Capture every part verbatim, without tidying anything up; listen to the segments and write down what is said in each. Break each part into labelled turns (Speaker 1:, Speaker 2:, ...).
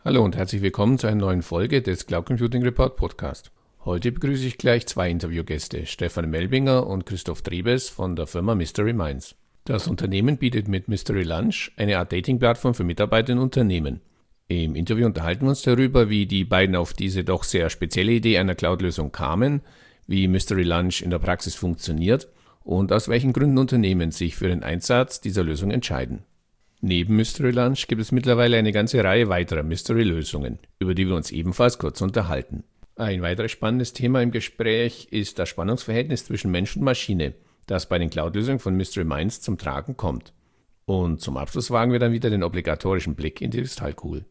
Speaker 1: Hallo und herzlich willkommen zu einer neuen Folge des Cloud Computing Report Podcast. Heute begrüße ich gleich zwei Interviewgäste, Stefan Melbinger und Christoph Drebes von der Firma Mystery Minds. Das Unternehmen bietet mit Mystery Lunch eine Art Dating-Plattform für Mitarbeiter in Unternehmen. Im Interview unterhalten wir uns darüber, wie die beiden auf diese doch sehr spezielle Idee einer Cloud-Lösung kamen, wie Mystery Lunch in der Praxis funktioniert und aus welchen Gründen Unternehmen sich für den Einsatz dieser Lösung entscheiden. Neben Mystery Lunch gibt es mittlerweile eine ganze Reihe weiterer Mystery-Lösungen, über die wir uns ebenfalls kurz unterhalten. Ein weiteres spannendes Thema im Gespräch ist das Spannungsverhältnis zwischen Mensch und Maschine, das bei den Cloud-Lösungen von Mystery Minds zum Tragen kommt. Und zum Abschluss wagen wir dann wieder den obligatorischen Blick in die Kristallkugel.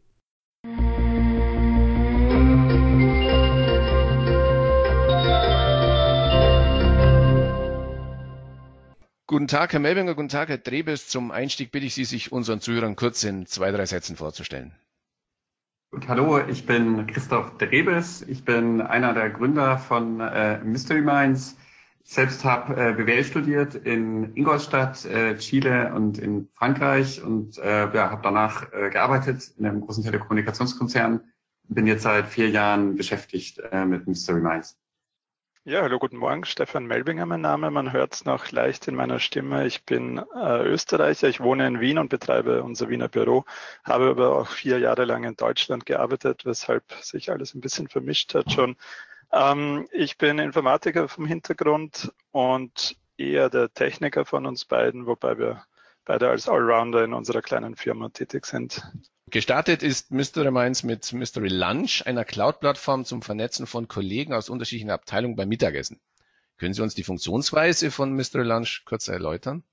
Speaker 1: Guten Tag, Herr Melbinger, guten Tag, Herr Drebes. Zum Einstieg bitte ich Sie, sich unseren Zuhörern kurz in zwei, drei Sätzen vorzustellen.
Speaker 2: Gut, hallo, ich bin Christoph Drebes. Ich bin einer der Gründer von äh, Mystery Minds. Ich selbst habe äh, B W L studiert in Ingolstadt, äh, Chile und in Frankreich und äh, ja, habe danach äh, gearbeitet in einem großen Telekommunikationskonzern und bin jetzt seit vier Jahren beschäftigt äh, mit Mystery Minds.
Speaker 3: Ja, hallo, guten Morgen, Stefan Melbinger mein Name, man hört es noch leicht in meiner Stimme. Ich bin äh, Österreicher, ich wohne in Wien und betreibe unser Wiener Büro, habe aber auch vier Jahre lang in Deutschland gearbeitet, weshalb sich alles ein bisschen vermischt hat schon. Ähm, ich bin Informatiker vom Hintergrund und eher der Techniker von uns beiden, wobei wir beide als Allrounder in unserer kleinen Firma tätig sind.
Speaker 1: Gestartet ist Mystery Minds mit Mystery Lunch, einer Cloud-Plattform zum Vernetzen von Kollegen aus unterschiedlichen Abteilungen beim Mittagessen. Können Sie uns die Funktionsweise von Mystery Lunch kurz erläutern?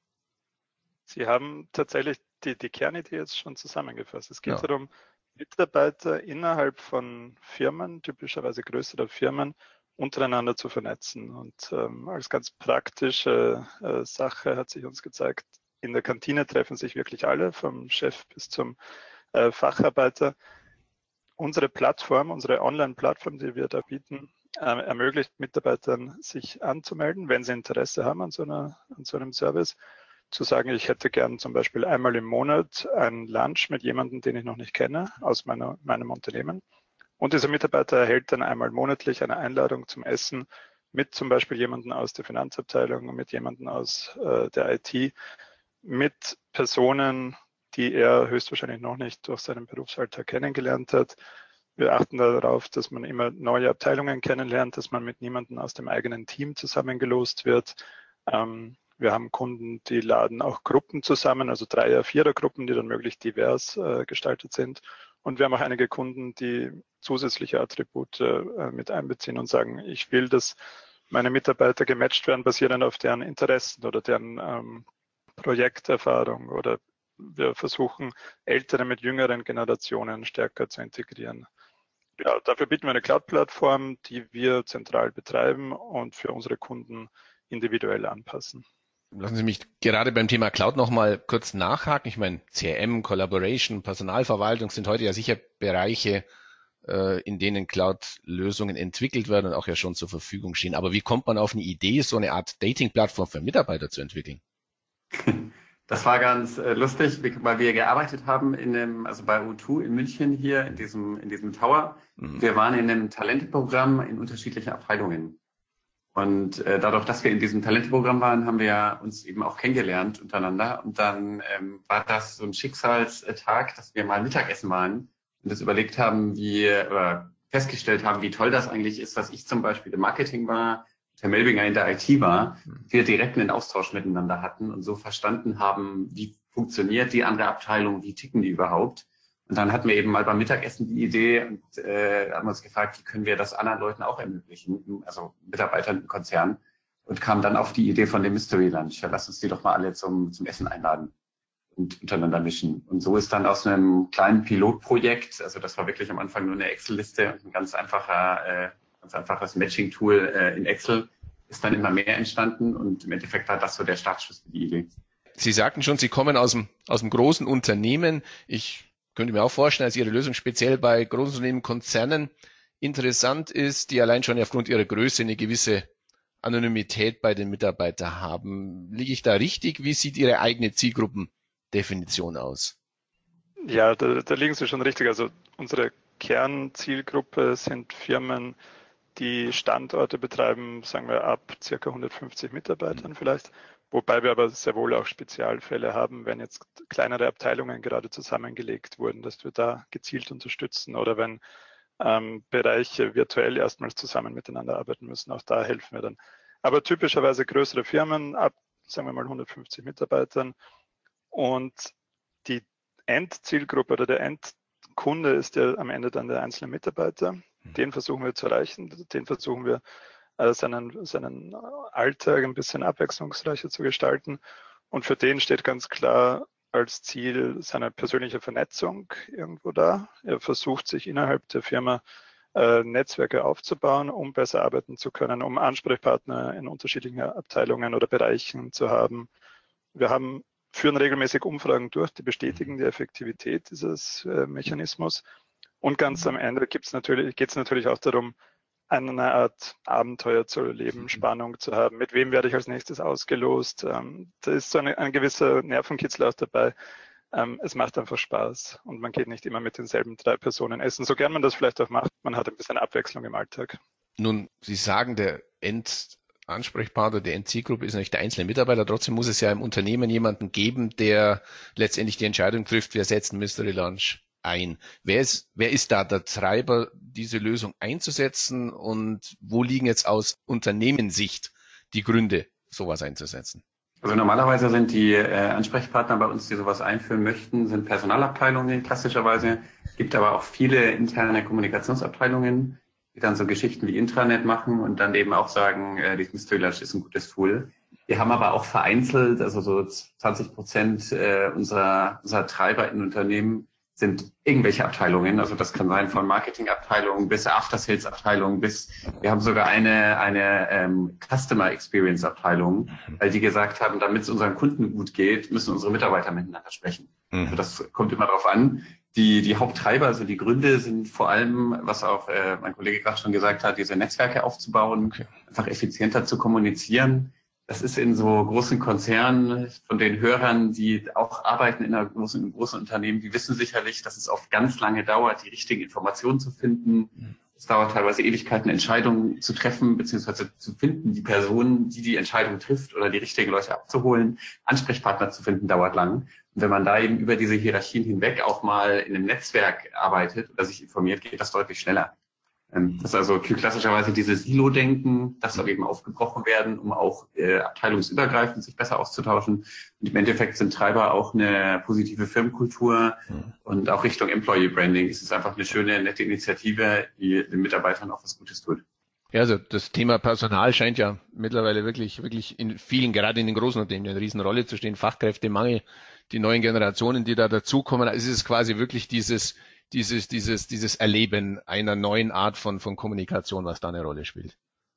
Speaker 3: Sie haben tatsächlich die, die Kernidee jetzt schon zusammengefasst. Es geht
Speaker 1: Ja.
Speaker 3: darum, Mitarbeiter innerhalb von Firmen, typischerweise größere Firmen, untereinander zu vernetzen. Und ähm, als ganz praktische äh, Sache hat sich uns gezeigt, in der Kantine treffen sich wirklich alle, vom Chef bis zum äh, Facharbeiter. Unsere Plattform, unsere Online-Plattform, die wir da bieten, äh, ermöglicht Mitarbeitern, sich anzumelden, wenn sie Interesse haben an so, einer, an so einem Service, zu sagen, ich hätte gern zum Beispiel einmal im Monat ein Lunch mit jemandem, den ich noch nicht kenne, aus meiner, meinem Unternehmen. Und dieser Mitarbeiter erhält dann einmal monatlich eine Einladung zum Essen mit zum Beispiel jemandem aus der Finanzabteilung, mit jemandem aus äh, der I T, mit Personen, die er höchstwahrscheinlich noch nicht durch seinen Berufsalltag kennengelernt hat. Wir achten darauf, dass man immer neue Abteilungen kennenlernt, dass man mit niemandem aus dem eigenen Team zusammengelost wird. Ähm, wir haben Kunden, die laden auch Gruppen zusammen, also Dreier-, Vierer-Gruppen, die dann möglichst divers äh, gestaltet sind. Und wir haben auch einige Kunden, die zusätzliche Attribute äh, mit einbeziehen und sagen, ich will, dass meine Mitarbeiter gematcht werden, basierend auf deren Interessen oder deren ähm, Projekterfahrung, oder wir versuchen, ältere mit jüngeren Generationen stärker zu integrieren. Ja, dafür bieten wir eine Cloud-Plattform, die wir zentral betreiben und für unsere Kunden individuell anpassen.
Speaker 1: Lassen Sie mich gerade beim Thema Cloud nochmal kurz nachhaken. Ich meine, C R M, Collaboration, Personalverwaltung sind heute ja sicher Bereiche, in denen Cloud-Lösungen entwickelt werden und auch ja schon zur Verfügung stehen. Aber wie kommt man auf eine Idee, so eine Art Dating-Plattform für Mitarbeiter zu entwickeln?
Speaker 2: Das war ganz äh, lustig, weil wir gearbeitet haben in dem, also bei U zwei in München hier in diesem, in diesem Tower. Mhm. Wir waren in einem Talenteprogramm in unterschiedlichen Abteilungen. Und äh, dadurch, dass wir in diesem Talenteprogramm waren, haben wir uns eben auch kennengelernt untereinander. Und dann ähm, war das so ein Schicksalstag, dass wir mal Mittagessen waren und das überlegt haben, wie, oder festgestellt haben, wie toll das eigentlich ist, dass ich zum Beispiel im Marketing war, Herr Melbinger in der I T war, wir direkt einen Austausch miteinander hatten und so verstanden haben, wie funktioniert die andere Abteilung, wie ticken die überhaupt. Und dann hatten wir eben mal beim Mittagessen die Idee und äh, haben uns gefragt, wie können wir das anderen Leuten auch ermöglichen, also Mitarbeitern im Konzern, und kamen dann auf die Idee von dem Mystery Lunch. Ja, lass uns die doch mal alle zum, zum Essen einladen und untereinander mischen. Und so ist dann aus einem kleinen Pilotprojekt, also das war wirklich am Anfang nur eine Excel-Liste und ein ganz einfacher äh, ganz einfaches Matching-Tool äh, in Excel, ist dann immer mehr entstanden und im Endeffekt war das so der Startschuss für die Idee.
Speaker 1: Sie sagten schon, Sie kommen aus dem, aus dem großen Unternehmen. Ich könnte mir auch vorstellen, dass Ihre Lösung speziell bei großen Unternehmen, Konzernen interessant ist, die allein schon aufgrund ihrer Größe eine gewisse Anonymität bei den Mitarbeitern haben. Liege ich da richtig? Wie sieht Ihre eigene Zielgruppendefinition aus?
Speaker 3: Ja, da, da liegen Sie schon richtig. Also unsere Kernzielgruppe sind Firmen, die Standorte betreiben, sagen wir ab circa hundertfünfzig Mitarbeitern vielleicht, wobei wir aber sehr wohl auch Spezialfälle haben, wenn jetzt kleinere Abteilungen gerade zusammengelegt wurden, dass wir da gezielt unterstützen oder wenn ähm, Bereiche virtuell erstmals zusammen miteinander arbeiten müssen, auch da helfen wir dann. Aber typischerweise größere Firmen ab, sagen wir mal, hundertfünfzig Mitarbeitern und die Endzielgruppe oder der Endkunde ist ja am Ende dann der einzelne Mitarbeiter. Den versuchen wir zu erreichen, den versuchen wir äh, seinen, seinen Alltag ein bisschen abwechslungsreicher zu gestalten. Und für den steht ganz klar als Ziel seine persönliche Vernetzung irgendwo da. Er versucht sich innerhalb der Firma äh, Netzwerke aufzubauen, um besser arbeiten zu können, um Ansprechpartner in unterschiedlichen Abteilungen oder Bereichen zu haben. Wir haben, führen regelmäßig Umfragen durch, die bestätigen die Effektivität dieses äh, Mechanismus. Und ganz am Ende gibt's natürlich, geht es natürlich auch darum, eine Art Abenteuer zu erleben, Spannung zu haben. Mit wem werde ich als nächstes ausgelost? Ähm, da ist so eine, ein gewisser Nervenkitzel auch dabei. Ähm, es macht einfach Spaß und man geht nicht immer mit denselben drei Personen essen. So gern man das vielleicht auch macht, man hat ein bisschen Abwechslung im Alltag.
Speaker 1: Nun, Sie sagen, der Endansprechpartner, der Endzielgruppe ist nicht der einzelne Mitarbeiter. Trotzdem muss es ja im Unternehmen jemanden geben, der letztendlich die Entscheidung trifft, wir setzen Mystery Lunch ein. Wer ist, wer ist da der Treiber, diese Lösung einzusetzen und wo liegen jetzt aus Unternehmenssicht die Gründe, sowas einzusetzen?
Speaker 2: Also normalerweise sind die äh, Ansprechpartner bei uns, die sowas einführen möchten, sind Personalabteilungen klassischerweise. Es gibt aber auch viele interne Kommunikationsabteilungen, die dann so Geschichten wie Intranet machen und dann eben auch sagen, äh, dieses Mystery Lunch ist ein gutes Tool. Wir haben aber auch vereinzelt, also so zwanzig Prozent äh, unserer, unserer Treiber in Unternehmen sind irgendwelche Abteilungen. Also das kann sein von Marketingabteilungen bis After-Sales-Abteilungen bis, wir haben sogar eine, eine ähm, Customer Experience-Abteilung, weil die gesagt haben, damit es unseren Kunden gut geht, müssen unsere Mitarbeiter miteinander sprechen. Mhm. Also das kommt immer darauf an. Die, die Haupttreiber, also die Gründe sind vor allem, was auch äh, mein Kollege gerade schon gesagt hat, diese Netzwerke aufzubauen, okay. Einfach effizienter zu kommunizieren. Das ist in so großen Konzernen von den Hörern, die auch arbeiten in, einer großen, in einem großen Unternehmen, die wissen sicherlich, dass es oft ganz lange dauert, die richtigen Informationen zu finden. Es dauert teilweise Ewigkeiten, Entscheidungen zu treffen, beziehungsweise zu finden, die Person, die die Entscheidung trifft oder die richtigen Leute abzuholen. Ansprechpartner zu finden, dauert lang. Und wenn man da eben über diese Hierarchien hinweg auch mal in einem Netzwerk arbeitet oder sich informiert, geht das deutlich schneller. Das ist also klassischerweise dieses Silo-Denken, das soll eben aufgebrochen werden, um auch äh, abteilungsübergreifend sich besser auszutauschen. Und im Endeffekt sind Treiber auch eine positive Firmenkultur mhm. und auch Richtung Employee Branding ist es einfach eine schöne, nette Initiative, die den Mitarbeitern auch was Gutes tut.
Speaker 1: Ja, also das Thema Personal scheint ja mittlerweile wirklich, wirklich in vielen, gerade in den großen Unternehmen, eine Riesenrolle zu stehen. Fachkräftemangel, die neuen Generationen, die da dazukommen, es ist quasi wirklich dieses dieses, dieses, dieses Erleben einer neuen Art von, von Kommunikation, was da eine Rolle spielt.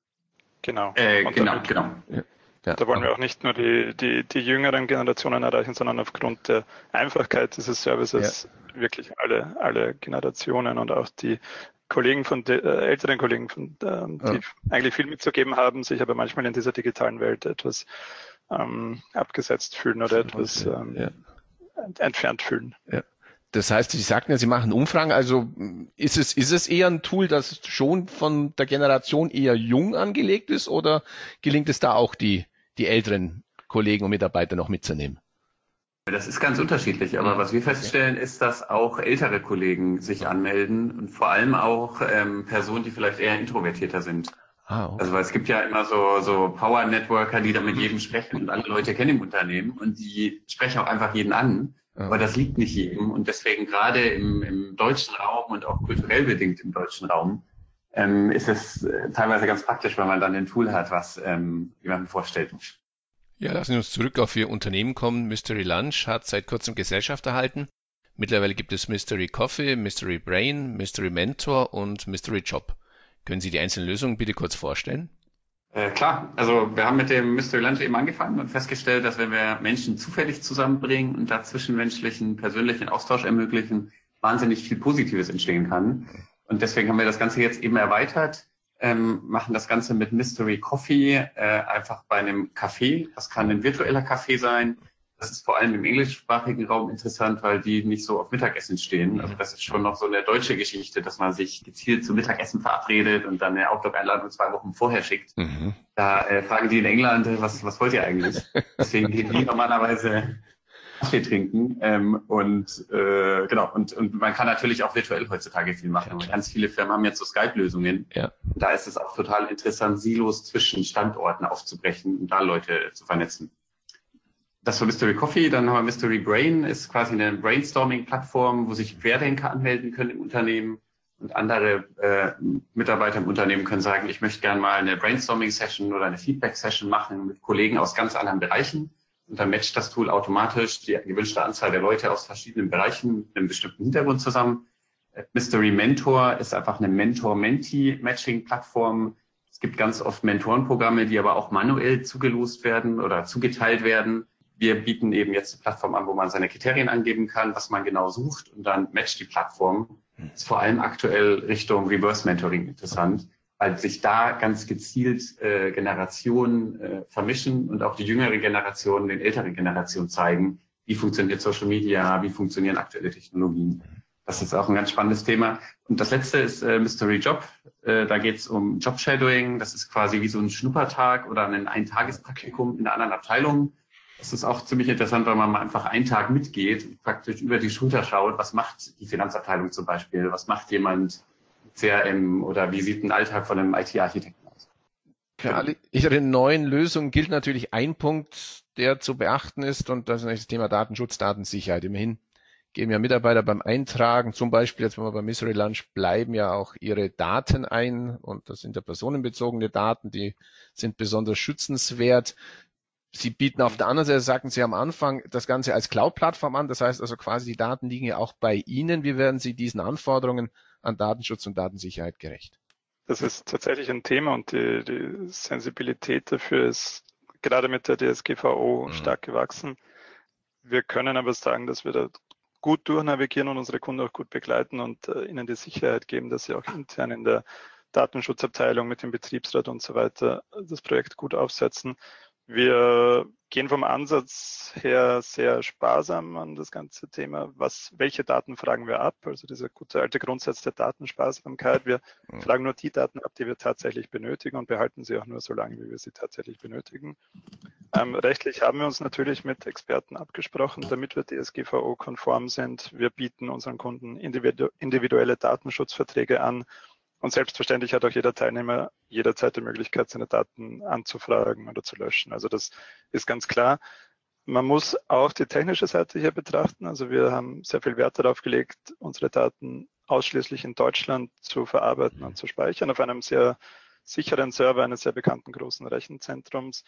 Speaker 3: Genau.
Speaker 2: Äh, genau,
Speaker 3: damit,
Speaker 2: genau.
Speaker 3: Ja. Ja. Da wollen wir auch nicht nur die, die, die jüngeren Generationen erreichen, sondern aufgrund der Einfachkeit dieses Services ja. wirklich alle, alle Generationen und auch die Kollegen von, de, äh, älteren Kollegen, von, ähm, die ja. eigentlich viel mitzugeben haben, sich aber manchmal in dieser digitalen Welt etwas ähm, abgesetzt fühlen oder etwas ähm, ja. entfernt fühlen.
Speaker 1: Ja. Das heißt, Sie sagten ja, Sie machen Umfragen, also ist es, ist es eher ein Tool, das schon von der Generation eher jung angelegt ist oder gelingt es da auch, die, die älteren Kollegen und Mitarbeiter noch mitzunehmen?
Speaker 2: Das ist ganz unterschiedlich, aber was wir feststellen, ist, dass auch ältere Kollegen sich anmelden und vor allem auch ähm, Personen, die vielleicht eher introvertierter sind. Ah, okay. Also weil es gibt ja immer so, so Power-Networker, die da mit jedem sprechen und alle Leute kennen im Unternehmen und die sprechen auch einfach jeden an. Aber das liegt nicht jedem und deswegen gerade im, im deutschen Raum und auch kulturell bedingt im deutschen Raum ähm, ist es äh, teilweise ganz praktisch, wenn man dann ein Tool hat, was ähm, jemandem vorstellt.
Speaker 1: Ja, lassen wir uns zurück auf Ihr Unternehmen kommen. Mystery Lunch hat seit kurzem Gesellschaft erhalten. Mittlerweile gibt es Mystery Coffee, Mystery Brain, Mystery Mentor und Mystery Job. Können Sie die einzelnen Lösungen bitte kurz vorstellen?
Speaker 2: Äh, klar, also wir haben mit dem Mystery Lunch eben angefangen und festgestellt, dass wenn wir Menschen zufällig zusammenbringen und da zwischenmenschlichen, persönlichen Austausch ermöglichen, wahnsinnig viel Positives entstehen kann. Und deswegen haben wir das Ganze jetzt eben erweitert, ähm, machen das Ganze mit Mystery Coffee, äh, einfach bei einem Café. Das kann ein virtueller Café sein, Das ist vor allem im englischsprachigen Raum interessant, weil die nicht so auf Mittagessen stehen. Also das ist schon noch so eine deutsche Geschichte, dass man sich gezielt zum Mittagessen verabredet und dann eine Outlook-Einladung zwei Wochen vorher schickt. Mhm. Da äh, fragen die in England, was, was wollt ihr eigentlich? Deswegen gehen die normalerweise Kaffee trinken. Ähm, und äh, genau, und, und man kann natürlich auch virtuell heutzutage viel machen. Ja, ganz viele Firmen haben jetzt so Skype-Lösungen. Ja. Da ist es auch total interessant, Silos zwischen Standorten aufzubrechen und da Leute zu vernetzen. Das war Mystery Coffee, dann haben wir Mystery Brain, ist quasi eine Brainstorming-Plattform, wo sich Querdenker anmelden können im Unternehmen und andere äh, Mitarbeiter im Unternehmen können sagen, ich möchte gerne mal eine Brainstorming-Session oder eine Feedback-Session machen mit Kollegen aus ganz anderen Bereichen und dann matcht das Tool automatisch die gewünschte Anzahl der Leute aus verschiedenen Bereichen mit einem bestimmten Hintergrund zusammen. Mystery Mentor ist einfach eine Mentor-Mentee-Matching-Plattform. Es gibt ganz oft Mentorenprogramme, die aber auch manuell zugelost werden oder zugeteilt werden. Wir bieten eben jetzt eine Plattform an, wo man seine Kriterien angeben kann, was man genau sucht und dann matcht die Plattform. Das ist vor allem aktuell Richtung Reverse Mentoring interessant, weil sich da ganz gezielt äh, Generationen äh, vermischen und auch die jüngere Generation den älteren Generationen zeigen, wie funktioniert Social Media, wie funktionieren aktuelle Technologien. Das ist auch ein ganz spannendes Thema. Und das letzte ist äh, Mystery Job. Äh, da geht es um Job-Shadowing. Das ist quasi wie so ein Schnuppertag oder ein Eintagespraktikum in einer anderen Abteilung. Das ist auch ziemlich interessant, weil man mal einfach einen Tag mitgeht und praktisch über die Schulter schaut, was macht die Finanzabteilung zum Beispiel, was macht jemand C R M oder wie sieht ein Alltag von einem I T-Architekten aus.
Speaker 1: Für alle ihre neuen Lösungen gilt natürlich ein Punkt, der zu beachten ist, und das ist das Thema Datenschutz, Datensicherheit. Immerhin geben ja Mitarbeiter beim Eintragen, zum Beispiel jetzt, wenn wir beim Mystery Lunch bleiben, ja auch ihre Daten ein, und das sind ja personenbezogene Daten, die sind besonders schützenswert. Sie bieten auf der anderen Seite, sagten Sie am Anfang, das Ganze als Cloud-Plattform an. Das heißt also quasi, die Daten liegen ja auch bei Ihnen. Wie werden Sie diesen Anforderungen an Datenschutz und Datensicherheit gerecht?
Speaker 3: Das ist tatsächlich ein Thema und die, die Sensibilität dafür ist gerade mit der D S G V O mhm. stark gewachsen. Wir können aber sagen, dass wir da gut durchnavigieren und unsere Kunden auch gut begleiten und äh, ihnen die Sicherheit geben, dass sie auch intern in der Datenschutzabteilung mit dem Betriebsrat und so weiter das Projekt gut aufsetzen. Wir gehen vom Ansatz her sehr sparsam an das ganze Thema. Was, welche Daten fragen wir ab? Also dieser gute alte Grundsatz der Datensparsamkeit. Wir mhm. fragen nur die Daten ab, die wir tatsächlich benötigen und behalten sie auch nur so lange, wie wir sie tatsächlich benötigen. Ähm, rechtlich haben wir uns natürlich mit Experten abgesprochen, damit wir D S G V O-konform sind. Wir bieten unseren Kunden individu- individuelle Datenschutzverträge an. Und selbstverständlich hat auch jeder Teilnehmer jederzeit die Möglichkeit, seine Daten anzufragen oder zu löschen. Also das ist ganz klar. Man muss auch die technische Seite hier betrachten. Also wir haben sehr viel Wert darauf gelegt, unsere Daten ausschließlich in Deutschland zu verarbeiten und zu speichern auf einem sehr sicheren Server eines sehr bekannten großen Rechenzentrums.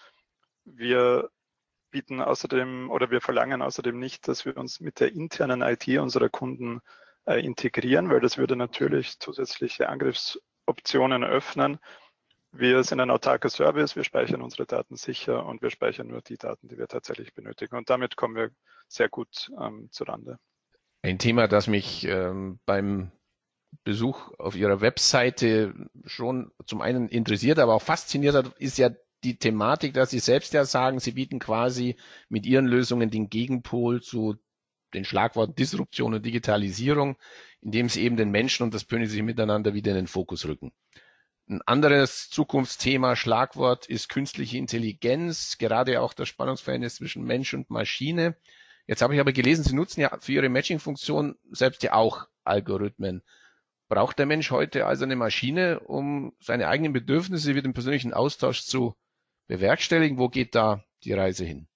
Speaker 3: Wir bieten außerdem oder wir verlangen außerdem nicht, dass wir uns mit der internen I T unserer Kunden integrieren, weil das würde natürlich zusätzliche Angriffsoptionen öffnen. Wir sind ein autarker Service, wir speichern unsere Daten sicher und wir speichern nur die Daten, die wir tatsächlich benötigen. Und damit kommen wir sehr gut ähm, zurande.
Speaker 1: Ein Thema, das mich ähm, beim Besuch auf Ihrer Webseite schon zum einen interessiert, aber auch fasziniert hat, ist ja die Thematik, dass Sie selbst ja sagen, Sie bieten quasi mit Ihren Lösungen den Gegenpol zu den Schlagworten Disruption und Digitalisierung, indem sie eben den Menschen und das persönliche Miteinander wieder in den Fokus rücken. Ein anderes Zukunftsthema, Schlagwort, ist künstliche Intelligenz, gerade auch das Spannungsverhältnis zwischen Mensch und Maschine. Jetzt habe ich aber gelesen, Sie nutzen ja für Ihre Matching-Funktion selbst ja auch Algorithmen. Braucht der Mensch heute also eine Maschine, um seine eigenen Bedürfnisse wie den persönlichen Austausch zu bewerkstelligen? Wo geht da die Reise hin?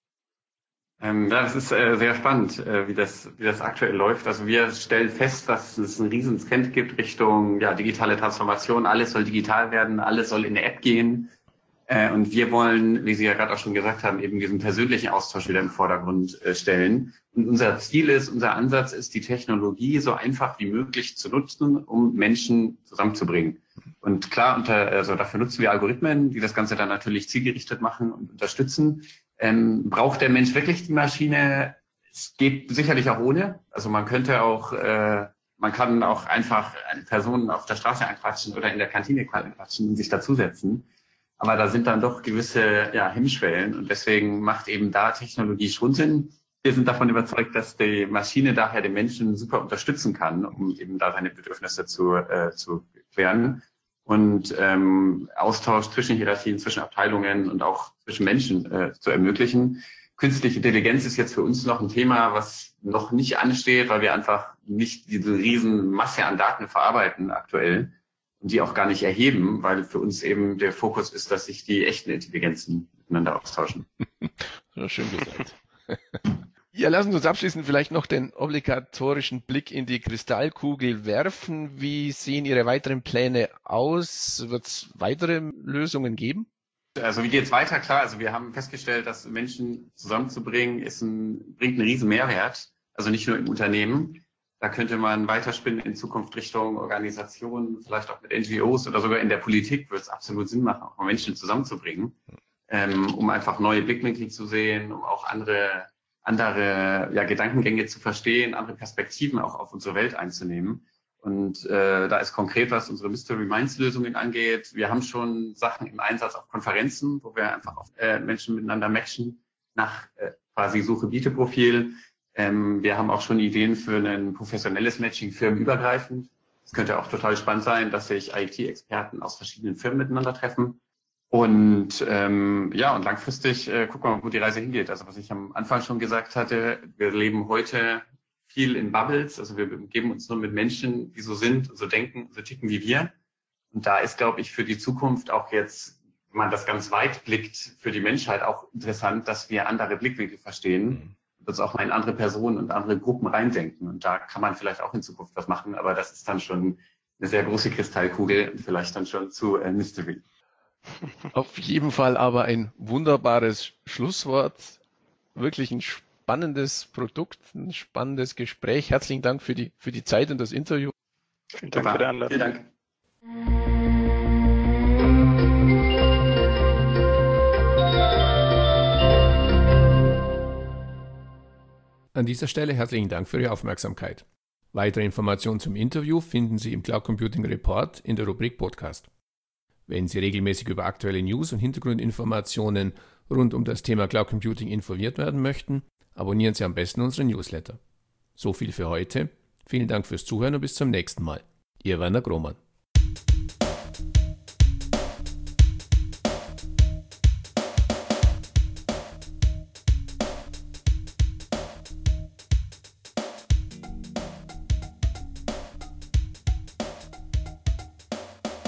Speaker 2: Ähm, ja, das ist äh, sehr spannend, äh, wie das, wie das aktuell läuft. Also wir stellen fest, dass es einen riesen Trend gibt Richtung ja, digitale Transformation. Alles soll digital werden, alles soll in eine App gehen. Äh, und wir wollen, wie Sie ja gerade auch schon gesagt haben, eben diesen persönlichen Austausch wieder im Vordergrund äh, stellen. Und unser Ziel ist, unser Ansatz ist, die Technologie so einfach wie möglich zu nutzen, um Menschen zusammenzubringen. Und klar, unter, also dafür nutzen wir Algorithmen, die das Ganze dann natürlich zielgerichtet machen und unterstützen. Ähm, braucht der Mensch wirklich die Maschine? Es geht sicherlich auch ohne. Also man könnte auch, äh, man kann auch einfach eine Person auf der Straße anquatschen oder in der Kantine anquatschen und sich dazusetzen. Aber da sind dann doch gewisse ja, Hemmschwellen und deswegen macht eben da Technologie schon Sinn. Wir sind davon überzeugt, dass die Maschine daher den Menschen super unterstützen kann, um eben da seine Bedürfnisse zu, äh, zu klären. Und ähm, Austausch zwischen Hierarchien, zwischen Abteilungen und auch zwischen Menschen äh, zu ermöglichen. Künstliche Intelligenz ist jetzt für uns noch ein Thema, was noch nicht ansteht, weil wir einfach nicht diese riesen Masse an Daten verarbeiten aktuell und die auch gar nicht erheben, weil für uns eben der Fokus ist, dass sich die echten Intelligenzen miteinander austauschen.
Speaker 1: So schön gesagt. Ja, lassen Sie uns abschließend vielleicht noch den obligatorischen Blick in die Kristallkugel werfen. Wie sehen Ihre weiteren Pläne aus? Wird es weitere Lösungen geben?
Speaker 2: Also wie geht's weiter? Klar, also wir haben festgestellt, dass Menschen zusammenzubringen, ist ein, bringt einen riesen Mehrwert. Also nicht nur im Unternehmen. Da könnte man weiterspinnen in Zukunft Richtung Organisationen, vielleicht auch mit N G Os oder sogar in der Politik wird es absolut Sinn machen, auch mal Menschen zusammenzubringen, ähm, um einfach neue Blickwinkel zu sehen, um auch andere andere ja, Gedankengänge zu verstehen, andere Perspektiven auch auf unsere Welt einzunehmen. Und äh, da ist konkret, was unsere Mystery Minds Lösungen angeht. Wir haben schon Sachen im Einsatz auf Konferenzen, wo wir einfach auf, äh, Menschen miteinander matchen nach äh, quasi Suche-Biete-Profil. Ähm, wir haben auch schon Ideen für ein professionelles Matching firmenübergreifend. Es könnte auch total spannend sein, dass sich I T-Experten aus verschiedenen Firmen miteinander treffen. Und ähm, ja, und langfristig äh, gucken wir mal, wo die Reise hingeht. Also was ich am Anfang schon gesagt hatte, wir leben heute viel in Bubbles. Also wir umgeben uns nur mit Menschen, die so sind, so denken, so ticken wie wir. Und da ist, glaube ich, für die Zukunft auch jetzt, wenn man das ganz weit blickt, für die Menschheit auch interessant, dass wir andere Blickwinkel verstehen und uns auch mal in andere Personen und andere Gruppen reindenken. Und da kann man vielleicht auch in Zukunft was machen, aber das ist dann schon eine sehr große Kristallkugel und vielleicht dann schon zu äh, Mystery.
Speaker 1: Auf jeden Fall aber ein wunderbares Schlusswort. Wirklich ein spannendes Produkt, ein spannendes Gespräch. Herzlichen Dank für die, für die Zeit und das Interview.
Speaker 3: Vielen Dank für die Einladung.
Speaker 2: Vielen Dank.
Speaker 1: An dieser Stelle herzlichen Dank für Ihre Aufmerksamkeit. Weitere Informationen zum Interview finden Sie im Cloud Computing Report in der Rubrik Podcast. Wenn Sie regelmäßig über aktuelle News und Hintergrundinformationen rund um das Thema Cloud Computing informiert werden möchten, abonnieren Sie am besten unseren Newsletter. So viel für heute. Vielen Dank fürs Zuhören und bis zum nächsten Mal. Ihr Werner Grohmann.